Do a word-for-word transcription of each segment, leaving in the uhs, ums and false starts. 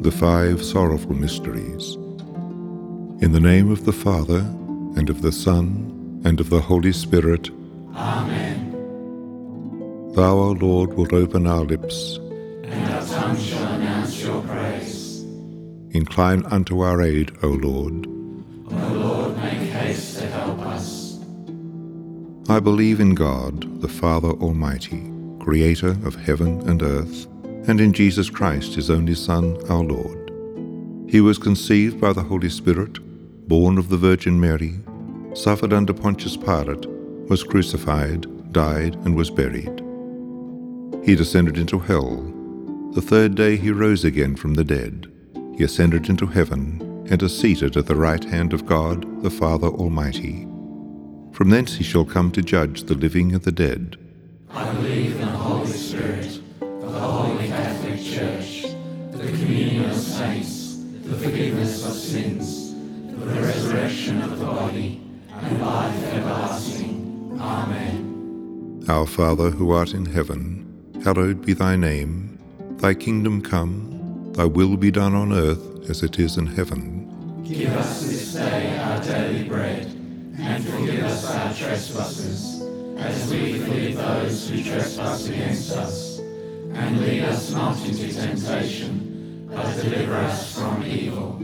The five sorrowful mysteries. In the name of the Father, and of the Son, and of the Holy Spirit. Amen. Thou, O Lord, wilt open our lips, And our tongue shall announce your praise. Incline unto our aid, O Lord. O Lord, make haste to help us. I believe in God, the Father Almighty, Creator of heaven and earth, and in Jesus Christ, his only Son, our Lord. He was conceived by the Holy Spirit, born of the Virgin Mary, suffered under Pontius Pilate, was crucified, died, and was buried. He descended into hell. The third day he rose again from the dead. He ascended into heaven, and is seated at the right hand of God, the Father Almighty. From thence he shall come to judge the living and the dead. I believe in the Holy Spirit, the Holy Catholic Church, the communion of saints, the forgiveness of sins, the resurrection of the body, and life everlasting. Amen. Our Father, who art in heaven, hallowed be thy name. Thy kingdom come, thy will be done on earth as it is in heaven. Give us this day our daily bread, and forgive us our trespasses, as we forgive those who trespass against us. And lead us not into temptation, but deliver us from evil.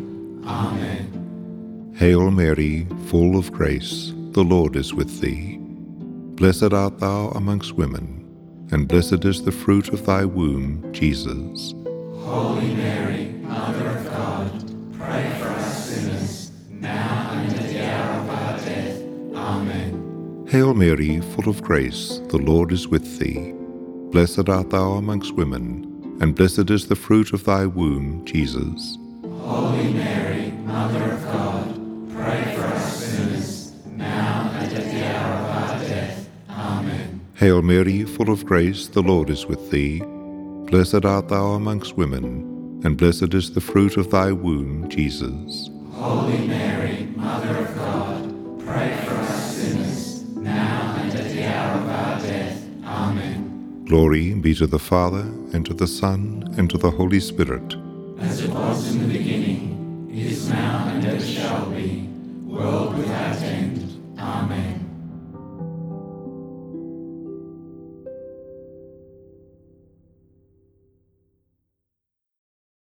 Amen. Hail Mary, full of grace, the Lord is with thee. Blessed art thou amongst women, and blessed is the fruit of thy womb, Jesus. Holy Mary, Mother of God, pray for us sinners, now and at the hour of our death. Amen. Hail Mary, full of grace, the Lord is with thee. Blessed art thou amongst women, and blessed is the fruit of thy womb, Jesus. Holy Mary, Mother of God, pray for us sinners, now and at the hour of our death. Amen. Hail Mary, full of grace, the Lord is with thee. Blessed art thou amongst women, and blessed is the fruit of thy womb, Jesus. Holy Mary, Mother of God, pray for us sinners, now and at the hour of our death. Amen. Glory be to the Father, and to the Son, and to the Holy Spirit. As it was in the beginning, is now, and ever shall be, world without end. Amen.